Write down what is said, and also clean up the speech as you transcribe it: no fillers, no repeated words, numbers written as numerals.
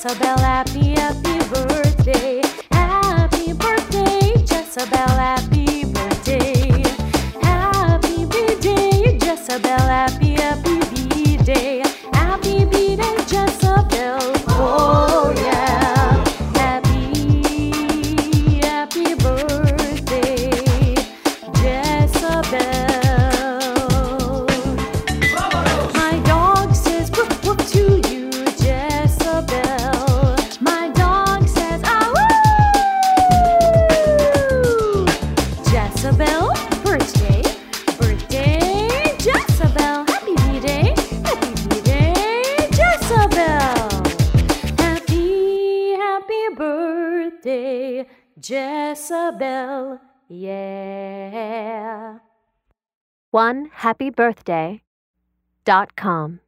Jezebel, happy, happy birthday. Happy birthday, Jezebel, happy birthday. Happy B-Day, Jezebel, happy, happy B-Day. Happy B-Day, Jezebel, oh yeah. Happy, happy birthday, Jezebel. My dog says whoop whoop to you, Jezebel. My dog says ah woo. Jezebel, birthday, birthday, Jezebel. Happy B-Day, Jezebel. Happy, happy birthday, Jezebel, yeah. OneHappyBirthday.com